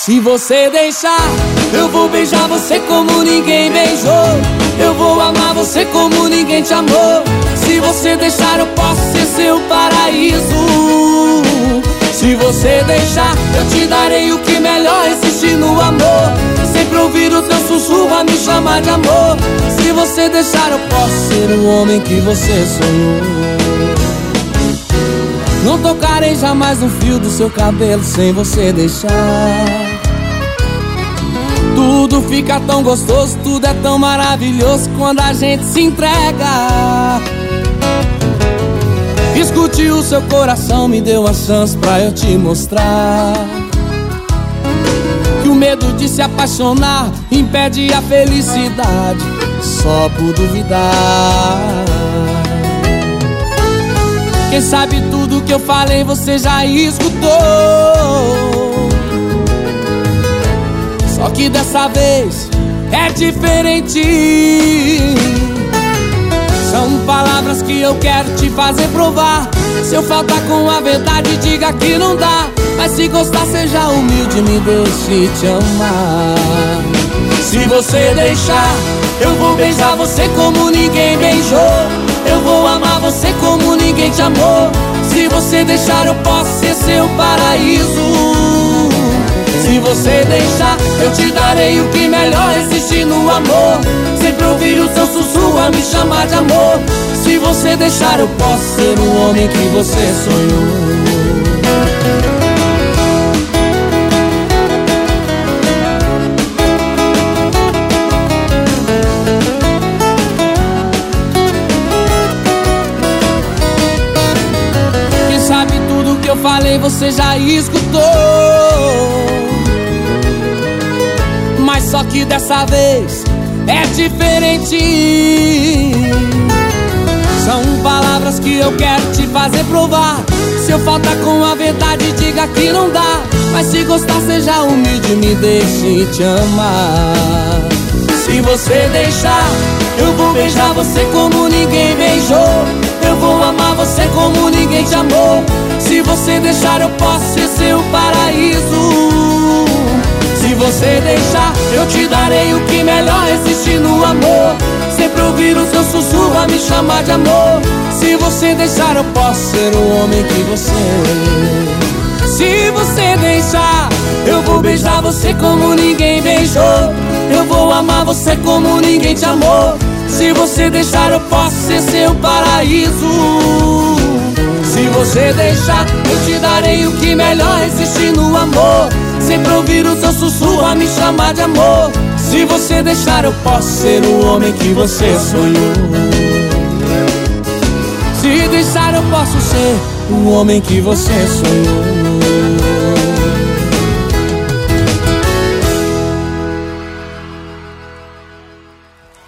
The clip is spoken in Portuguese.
Se você deixar, eu vou beijar você como ninguém beijou. Eu vou amar você como ninguém te amou. Se você deixar, eu posso ser seu paraíso. Se você deixar, eu te darei o que melhor existe no amor. Sempre ouvir o teu sussurro a me chamar de amor. Se você deixar, eu posso ser o homem que você sonhou. Não tocarei jamais no fio do seu cabelo sem você deixar. Tudo fica tão gostoso, tudo é tão maravilhoso quando a gente se entrega. Escute o seu coração, me deu uma chance pra eu te mostrar que o medo de se apaixonar impede a felicidade só por duvidar. Quem sabe tudo que eu falei você já escutou. Só que dessa vez é diferente. São palavras que eu quero te fazer provar. Se eu faltar com a verdade, diga que não dá. Mas se gostar, seja humilde, me deixe te amar. Se você deixar, eu vou beijar você como ninguém beijou. Eu vou amar você como ninguém te amou. Se você deixar, eu posso ser seu paraíso. Se você deixar, eu te darei o que melhor existe no amor. Sempre ouvir o seu sussurro a me chamar de amor. Se você deixar, eu posso ser o homem que você sonhou. Quem sabe tudo que eu falei você já escutou. Mas só que dessa vez é diferente. São palavras que eu quero te fazer provar. Se eu faltar com a verdade, diga que não dá. Mas se gostar, seja humilde, me deixe te amar. Se você deixar, eu vou beijar você como ninguém beijou. Eu vou amar você como ninguém te amou. Se você deixar, eu posso ser seu paraíso. Se você deixar, eu te darei o que melhor existe no amor. Sempre ouvir o seu sussurro a me chamar de amor. Se você deixar, eu posso ser o homem que você é. Se você deixar, eu vou beijar você como ninguém beijou. Eu vou amar você como ninguém te amou. Se você deixar, eu posso ser seu paraíso. Se você deixar, eu te darei o que melhor existe no amor. Sempre ouvir o seu sussurro a me chamar de amor. Se você deixar, eu posso ser o homem que você sonhou. Se deixar, eu posso ser o homem que você sonhou.